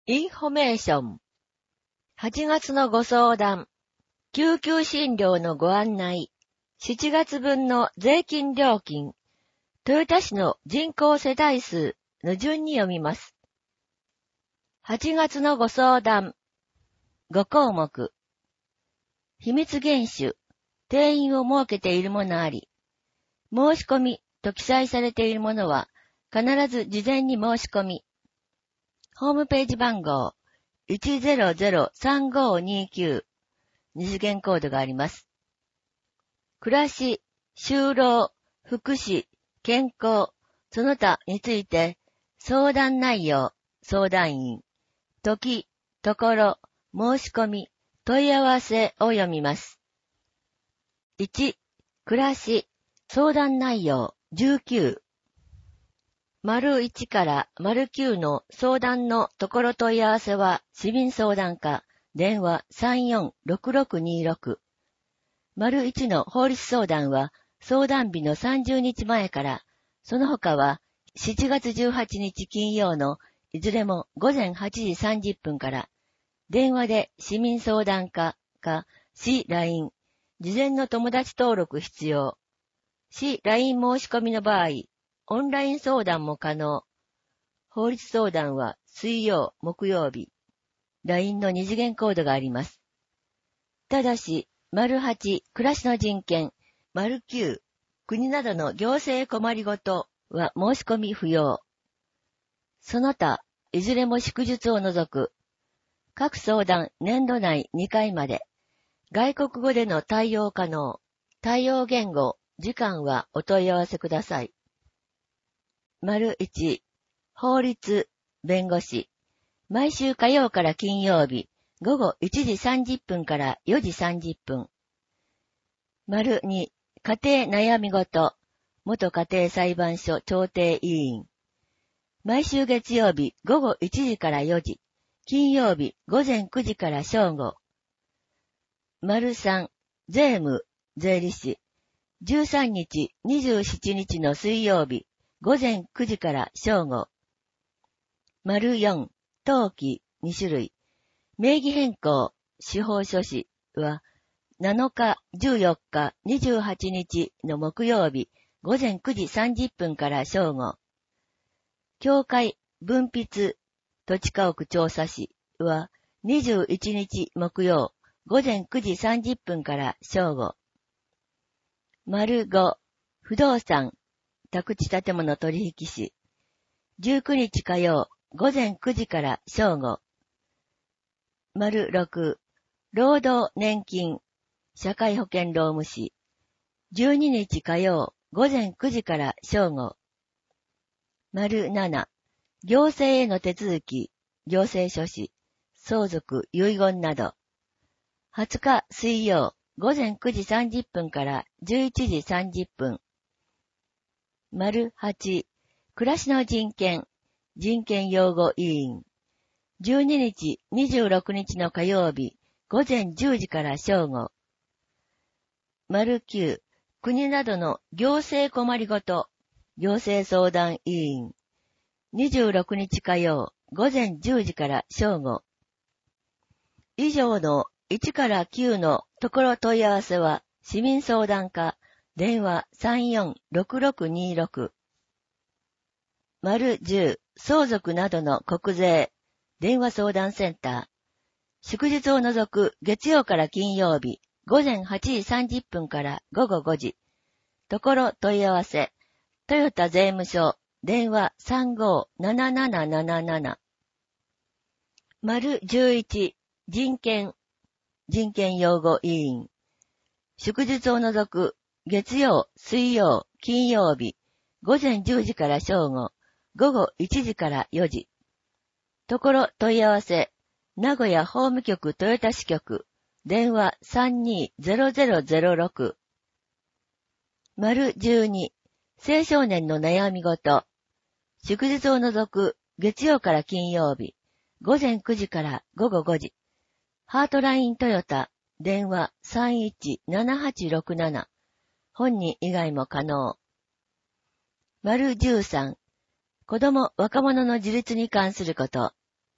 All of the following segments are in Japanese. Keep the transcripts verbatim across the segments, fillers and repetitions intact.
インフォメーション。はちがつのご相談。救急診療のご案内。しちがつ分の税金料金。豊田市の人口世帯数の順に読みます。はちがつのご相談。ご項目。秘密厳守。定員を設けているものあり。申し込みと記載されているものは必ず事前に申し込み。ホームページ番号 いちゼロゼロさんごにきゅう 二次元コードがあります。暮らし、就労、福祉、健康、その他について相談内容、相談員、時、ところ、申し込み、問い合わせを読みます。いち、暮らし、相談内容じゅうきゅう。丸いちから丸きゅうの相談のところ問い合わせは市民相談課、電話さんよんろくろくにろく。丸いちの法律相談は相談日のさんじゅうにちまえから、その他はしちがつじゅうはちにち金曜のいずれもごぜんはちじさんじゅっぷんから、電話で市民相談課か市 ライン、事前の友達登録必要。市 ライン 申し込みの場合、オンライン相談も可能。法律相談は水曜、木曜日。ライン の二次元コードがあります。ただし、丸はち、暮らしの人権、丸きゅう、国などの行政困りごとは申し込み不要。その他、いずれも祝日を除く。各相談年度内にかいまで。外国語での対応可能。対応言語、時間はお問い合わせください。丸いち、法律、弁護士。毎週火曜から金曜日、午後いちじさんじゅっぷんからよじさんじゅっぷん。丸に、家庭悩みごと。元家庭裁判所調停委員。毎週月曜日午後いちじからよじ、金曜日午前くじから正午。丸さん、税務、税理士。じゅうさんにち、にじゅうしちにちの水曜日、午前くじから正午。丸よん、登記にしゅるい。名義変更、司法書士は、なのか、じゅうよっか、にじゅうはちにちの木曜日、午前くじさんじゅっぷんから正午。協会、分筆、土地家屋調査士は、にじゅういちにち木曜、午前くじさんじゅっぷんから正午。丸ご、不動産、宅地建物取引士。じゅうくにち火曜、午前くじから正午。丸ろく、労働年金、社会保険労務士。じゅうににち火曜、午前くじから正午。丸なな、行政への手続き、行政書士、相続、遺言など。はつか水曜、午前くじさんじゅっぷんからじゅういちじさんじゅっぷん。丸はち、暮らしの人権、人権擁護委員。じゅうににち、にじゅうろくにちの火曜日、午前じゅうじから正午。丸きゅう、国などの行政困りごと、行政相談委員。にじゅうろくにち火曜、午前じゅうじから正午。以上のいちからきゅうのところ問い合わせは、市民相談課、電話さんよんろくろくにろく。丸じゅう、相続などの国税、電話相談センター。祝日を除く月曜から金曜日、午前はちじさんじゅっぷんから午後ごじ。ところ問い合わせ、トヨタ税務署、電話さんごーななななななな。丸じゅういち、人権、人権擁護委員。祝日を除く月曜、水曜、金曜日、午前じゅうじから正午、午後いちじからよじ。ところ問い合わせ、名古屋法務局豊田支局、電話さんにーぜろぜろぜろろく。丸じゅうに、青少年の悩みごと。祝日を除く月曜から金曜日、午前くじから午後ごじ。ハートライントヨタ、電話さんいちななはちろくなな。本人以外も可能。丸じゅうさん、子供若者の自立に関すること。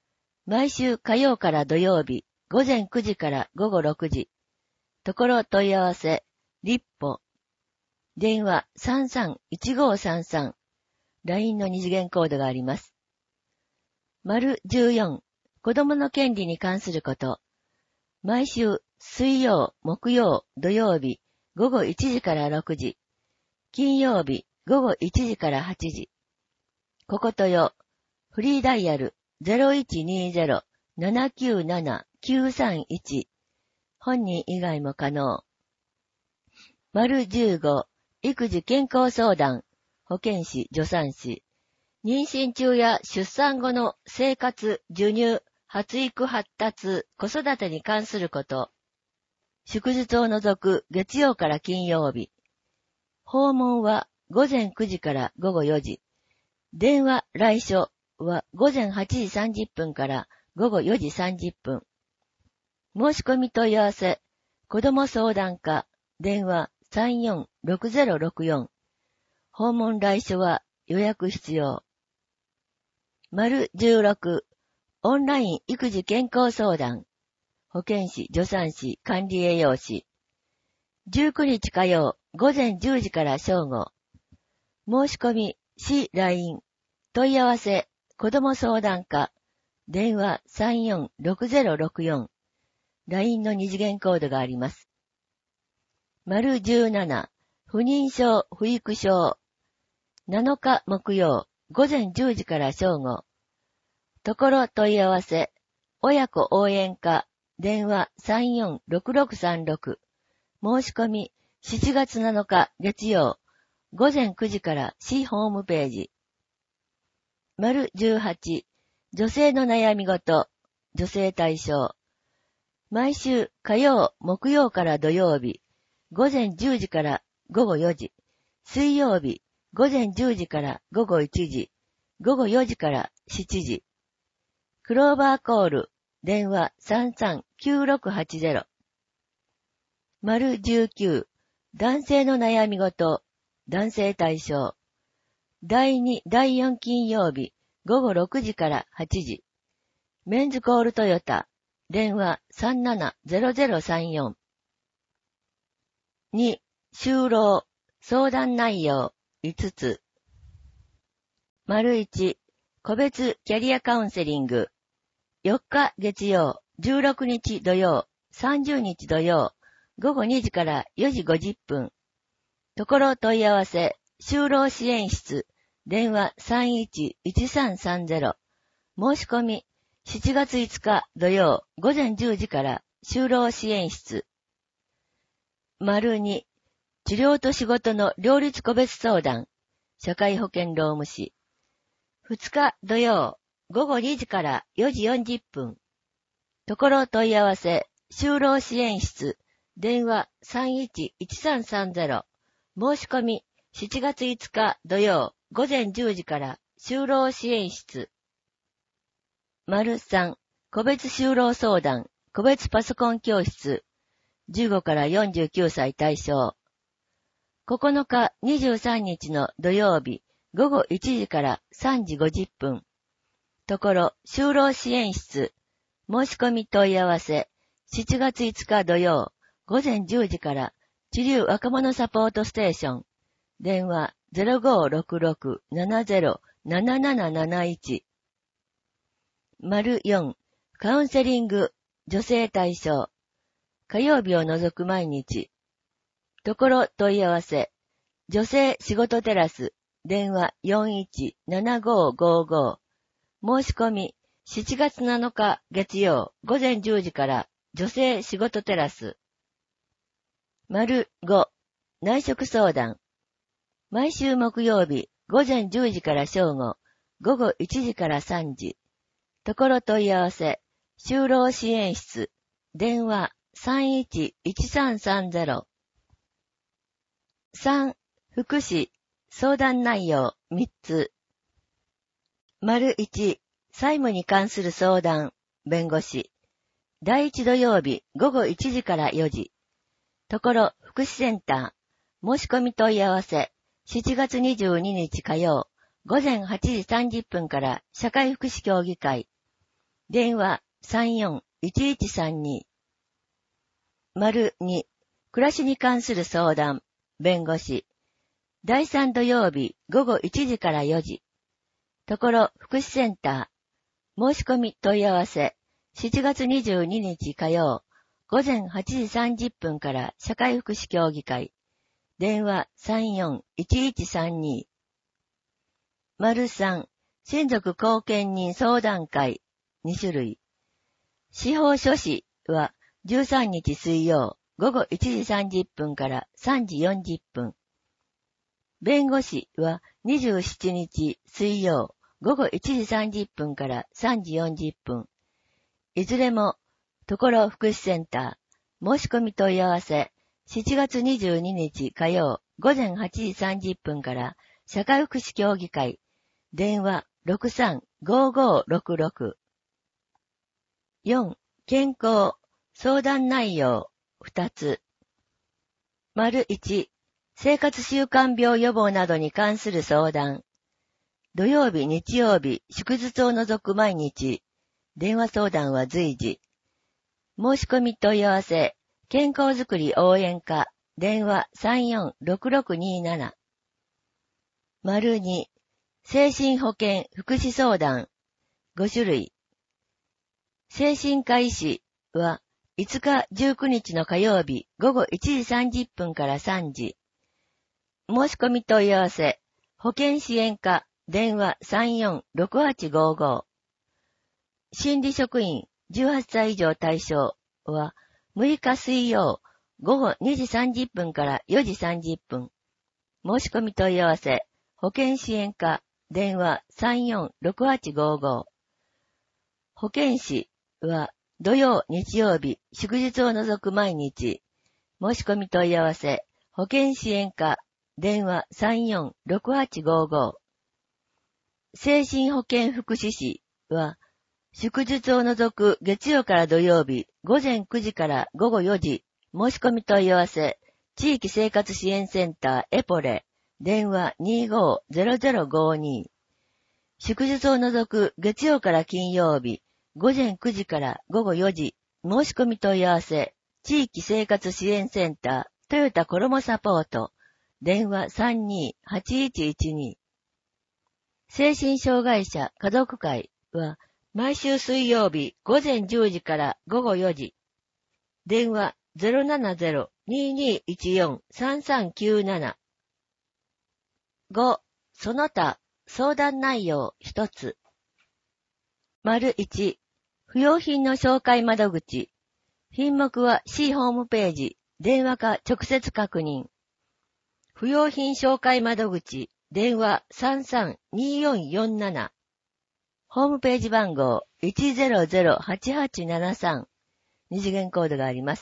毎週火曜から土曜日、午前くじから午後ろくじ。ところ問い合わせ、立歩。電話 さんさんいちごさんさん。ライン の二次元コードがあります。丸じゅうよん、子供の権利に関すること。毎週水曜、木曜、土曜日、午後いちじからろくじ。金曜日、午後いちじからはちじ。こことよ、フリーダイヤル ゼロいちにゼロ ななきゅうなな きゅうさんいち。本人以外も可能。丸じゅうご、育児健康相談、保健師、助産師。妊娠中や出産後の生活、授乳、発育発達、子育てに関すること。祝日を除く月曜から金曜日。訪問は午前くじから午後よじ。電話、来所は午前はちじさんじゅっぷんから午後よじさんじゅっぷん。申し込み問い合わせ、子ども相談課、電話 さんよんろくゼロろくよん。訪問来所は予約必要。丸じゅうろく、オンライン育児健康相談。保健師、助産師、管理栄養士。じゅうくにち火曜、午前じゅうじから正午。申し込み、市 ライン。問い合わせ、子ども相談課。電話 さんよんろくゼロろくよん。ライン の二次元コードがあります。丸じゅうなな、不妊症、不育症。なのか木曜、午前じゅうじから正午。ところ問い合わせ、親子応援課、電話 さんよんろくろくさんろく。申し込み、しちがつなのか月曜、午前くじから市ホームページ。丸じゅうはち、女性の悩み事、女性対象。毎週火曜、木曜から土曜日、午前じゅうじから午後よじ。水曜日、午前じゅうじから午後いちじ。午後よじからしちじ。クローバーコール、電話 さんさんきゅうろくはちゼロ。丸じゅうきゅう、男性の悩み事、男性対象。だいに、だいよん金曜日、午後ろくじからはちじ。メンズコールトヨタ、電話 さんななゼロゼロさんよん。に、就労、相談内容いつつ。丸いち、個別キャリアカウンセリング。よっか月曜、じゅうろくにち土曜、さんじゅうにち土曜、午後にじからよじごじゅっぷん。ところ問い合わせ、就労支援室、電話 さんいちいちさんさんゼロ。申し込み、しちがついつか土曜、午前じゅうじから就労支援室。丸に、治療と仕事の両立個別相談、社会保険労務士。ふつか土曜、午後にじからよじよんじゅっぷん。ところ問い合わせ、就労支援室、電話 さんいちいちさんさんゼロ。申し込み、しちがついつか土曜、午前じゅうじから就労支援室。丸さん、個別就労相談、個別パソコン教室。じゅうごからよんじゅうきゅうさい対象。ここのかにじゅうさんにちの土曜日、午後いちじからさんじごじゅっぷん。ところ、就労支援室。申し込み問い合わせ。しちがついつか土曜、午前じゅうじから、知立若者サポートステーション。電話 ゼロごろくろくななゼロなななななないち。丸よん、カウンセリング、女性対象。火曜日を除く毎日。ところ問い合わせ。女性仕事テラス。電話 よんいちななごごご。申し込み、しちがつなのか月曜午前じゅうじから女性仕事テラス。丸ご、内職相談。毎週木曜日午前じゅうじから正午、午後いちじからさんじ。ところ問い合わせ、就労支援室。電話 さんいちいちさんさんゼロ。さん、福祉、相談内容みっつ。丸いち、債務に関する相談、弁護士。だいいち土曜日午後いちじからよじ。ところ福祉センター。申し込み問い合わせ。しちがつにじゅうににち火曜、午前はちじさんじゅっぷんから社会福祉協議会。 電話さんよんいちいちさんに。丸に、暮らしに関する相談、弁護士。だいさん土曜日午後いちじからよじ。ところ福祉センター。申し込み問い合わせ。しちがつにじゅうににち火曜。午前はちじさんじゅっぷんから社会福祉協議会。電話さんよんいちいちさんに。丸さん、親族後見人相談会。に種類。司法書士はじゅうさんにち水曜。午後いちじさんじゅっぷんからさんじよんじゅっぷん。弁護士はにじゅうしちにち水曜。午後いちじさんじゅっぷんからさんじよんじゅっぷん。いずれも、ところ福祉センター。申し込み問い合わせ。しちがつにじゅうににち火曜。午前はちじさんじゅっぷんから社会福祉協議会。電話ろくさんごごろくろく。よん、健康、相談内容、ふたつ。丸いち、生活習慣病予防などに関する相談。土曜日、日曜日、祝日を除く毎日。電話相談は随時。申し込み問い合わせ、健康づくり応援課、電話さんよんろくろくになな。丸に、精神保健福祉相談、ご種類。精神科医師は、いつかじゅうくにちの火曜日午後いちじさんじゅっぷんからさんじ。申し込み問い合わせ、保健支援課、電話さんよんろくはちごご。心理職員じゅうはっさい以上対象は、むいか水曜午後にじさんじゅっぷんからよじさんじゅっぷん。申し込み問い合わせ、保健支援課、電話さんよんろくはちごご。保健師は、土曜、日曜日、祝日を除く毎日。申し込み問い合わせ、保健支援課、電話さんよんろくはちごご。精神保健福祉士は、祝日を除く月曜から土曜日、午前くじから午後よじ。申し込み問い合わせ、地域生活支援センターエポレ、電話にごゼロゼロごに。祝日を除く月曜から金曜日、午前くじから午後よじ。申し込み問い合わせ、地域生活支援センタートヨタコロモサポート、電話さんにーはちいちいちに。精神障害者家族会は、毎週水曜日午前じゅうじから午後よじ。電話 ゼロななゼロにーにーいちよんさんさんきゅうなな。ご、その他、相談内容ひとつ。丸いち、不用品の紹介窓口。品目は C ホームページ、電話か直接確認。不用品紹介窓口、電話さんさんにーよんよんなな。ホームページ番号 いちゼロゼロはちはちななさん。二次元コードがあります。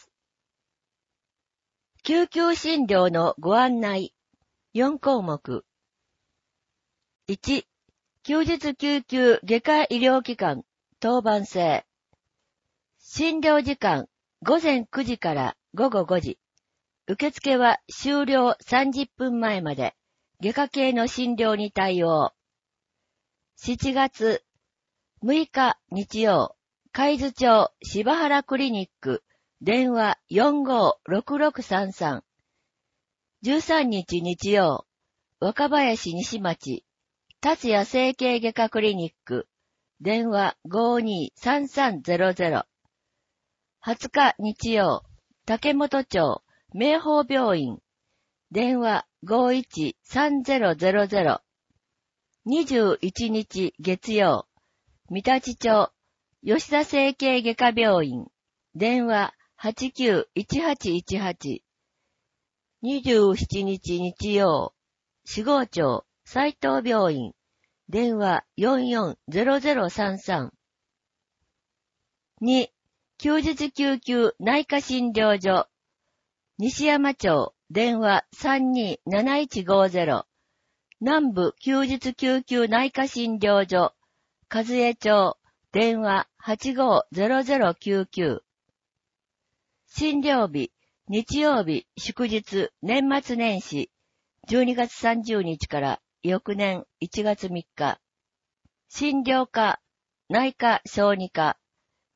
救急診療のご案内。よんこうもく。いち、休日救急外科医療機関、当番制。診療時間、ごぜんくじからごごごじ。受付は終了さんじゅっぷんまえまで、外科系の診療に対応。しちがつむいか日曜、海津町柴原クリニック、電話よんごろくろくさんさん。じゅうさんにち日曜、若林西町、達也整形外科クリニック、電話ごにーさんさんゼロゼロ。はつか日曜、竹本町明豊病院、電話ごいちさんゼロゼロゼロ。にじゅういちにち月曜、三立町吉田整形外科病院、電話はちきゅういちはちいちはち。にじゅうしちにち日曜、四郷町斉藤病院、電話よんよんゼロゼロさんさん。に、休日救急内科診療所、西山町、電話さんにーなないちごゼロ。南部休日救急内科診療所、和江町、電話はちごゼロゼロきゅうきゅう。診療日、日曜日、祝日、年末年始、じゅうにがつさんじゅうにちから翌年いちがつみっか。診療科、内科小児科、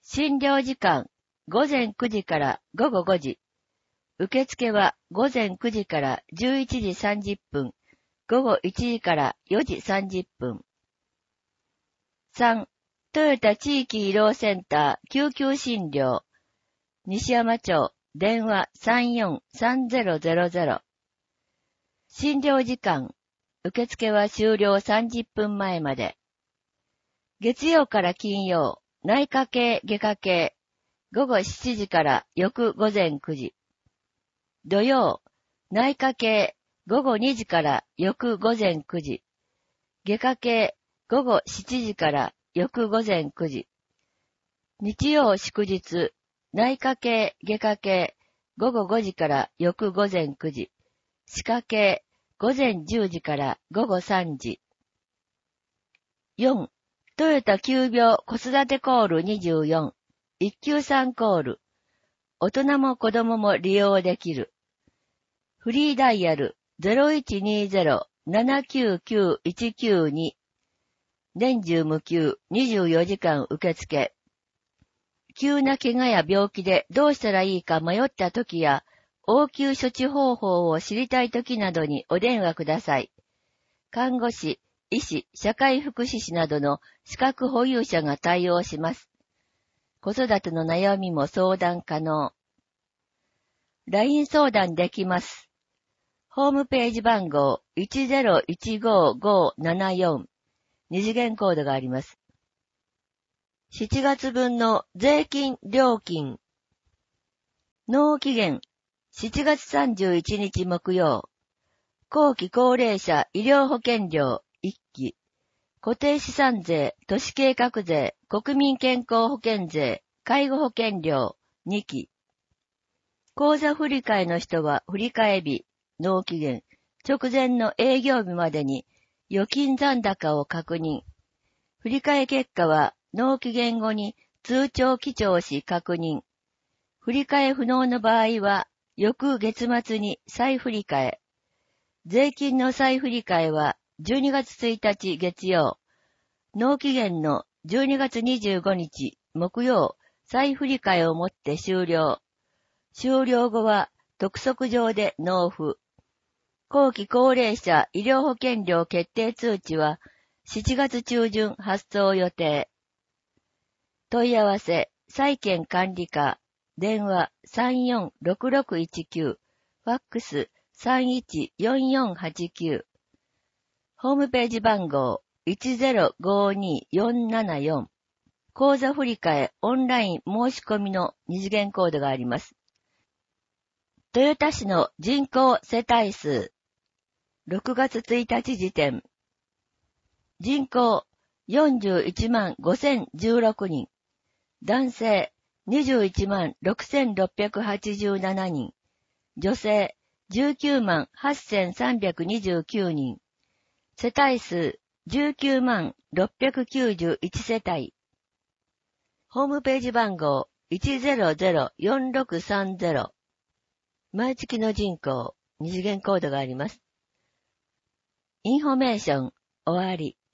診療時間、ごぜんくじからごごごじ。受付はごぜんくじからじゅういちじさんじゅっぷん、ごごいちじからよじさんじゅっぷん。さん、トヨタ地域医療センター救急診療。西山町、電話 さんよんさんぜろぜろぜろ。診療時間、受付は終了さんじゅっぷんまえまで。月曜から金曜、内科系外科系、ごごしちじから翌午前くじ。土曜、内科系、ごごにじから翌午前くじ。外科系、ごごしちじから翌午前くじ。日曜祝日、内科系外科系、ごごごじから翌午前くじ。歯科系、午前じゅうじからごごさんじ。よん、トヨタ急病子育てコールにじゅうよん、一級さんコール。大人も子供も利用できる。フリーダイヤル ゼロいちにゼロ ななきゅうきゅういちきゅうに。年中無休にじゅうよじかん受付。急な怪我や病気でどうしたらいいか迷った時や、応急処置方法を知りたい時などにお電話ください。看護師、医師、社会福祉士などの資格保有者が対応します。子育ての悩みも相談可能。ライン 相談できます。ホームページ番号 いちゼロいちごごななよん。二次元コードがあります。しちがつ分の税金、料金。納期限、しちがつさんじゅういちにち木曜。後期高齢者医療保険料いっき。固定資産税、都市計画税、国民健康保険税、介護保険料にき。口座振替の人は振替日、納期限、直前の営業日までに預金残高を確認。振替結果は納期限後に通帳記帳し確認。振替不能の場合は翌月末に再振替。税金の再振替はじゅうにがつついたち月曜。納期限のじゅうにがつにじゅうごにち木曜再振替をもって終了。終了後は督促状で納付。後期高齢者医療保険料決定通知はしちがつちゅうじゅん発送予定。問い合わせ、債券管理課、電話 さんよんろくろくいちきゅう、ファックス さんいちよんよんはちきゅう。ホームページ番号 いちゼロごによんななよん。口座振替オンライン申し込みの二次元コードがあります。豊田市の人口世帯数。ろくがつついたち時点。人口よんじゅういちまんごせんじゅうろくにん。男性にじゅういちまんろくせんろっぴゃくはちじゅうななにん。女性じゅうきゅうまんはっせんさんびゃくにじゅうきゅうにん。世帯数じゅうきゅうまんろっぴゃくきゅうじゅういち世帯。ホームページ番号 いちゼロゼロよんろくさんゼロ。毎月の人口、二次元コードがあります。インフォメーション、終わり。